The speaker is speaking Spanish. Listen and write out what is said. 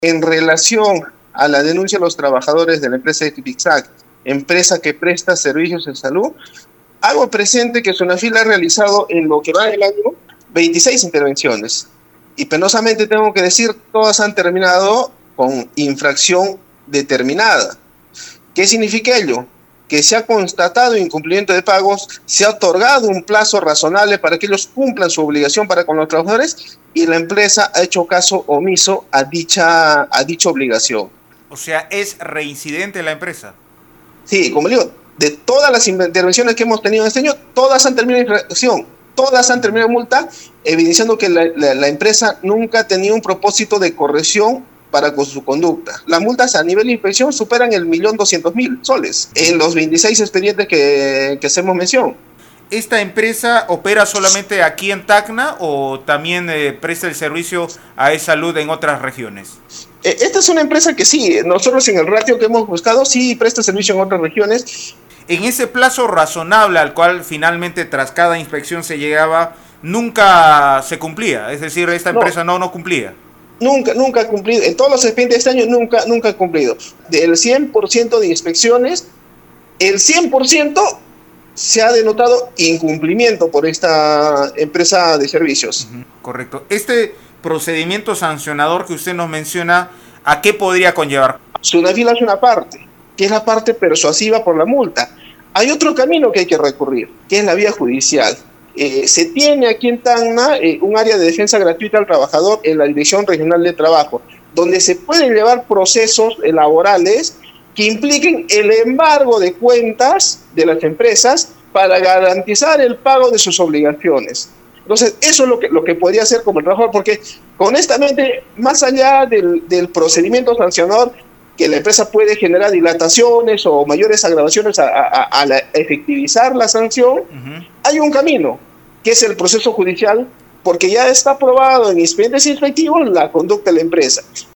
En relación a la denuncia de los trabajadores de la empresa Epixac, empresa que presta servicios de salud, hago presente que Sunafil ha realizado en lo que va del año 26 intervenciones. Y penosamente tengo que decir, todas han terminado con infracción determinada. ¿Qué significa ello? Que se ha constatado incumplimiento de pagos, se ha otorgado un plazo razonable para que ellos cumplan su obligación para con los trabajadores y la empresa ha hecho caso omiso a dicha obligación. O sea, ¿es reincidente la empresa? Sí, como digo, de todas las intervenciones que hemos tenido este año, todas han terminado en infracción, todas han terminado en multa, evidenciando que la empresa nunca ha tenido un propósito de corrección para con su conducta. Las multas a nivel de inspección superan el 1.200.000 soles en los 26 expedientes que hacemos mención. ¿Esta empresa opera solamente aquí en Tacna o también presta el servicio a e-salud en otras regiones? Esta es una empresa que sí, nosotros en el ratio que hemos buscado, sí presta servicio en otras regiones. En ese plazo razonable al cual finalmente tras cada inspección se llegaba, nunca se cumplía, es decir, esta empresa no cumplía. Nunca ha cumplido, en todos los expedientes de este año nunca ha cumplido. Del 100% de inspecciones, el 100% se ha denotado incumplimiento por esta empresa de servicios. Correcto. Este procedimiento sancionador que usted nos menciona, ¿a qué podría conllevar? Sunafil hace una parte, que es la parte persuasiva por la multa. Hay otro camino que hay que recurrir, que es la vía judicial. Se tiene aquí en Tacna un área de defensa gratuita al trabajador en la Dirección Regional de Trabajo, donde se pueden llevar procesos laborales que impliquen el embargo de cuentas de las empresas para garantizar el pago de sus obligaciones. Entonces, eso es lo que podría hacer como el trabajador, porque honestamente, más allá del procedimiento sancionador, que la empresa puede generar dilataciones o mayores agravaciones a efectivizar la sanción, hay un camino, que es el proceso judicial, porque ya está aprobado en expedientes inspectivos la conducta de la empresa.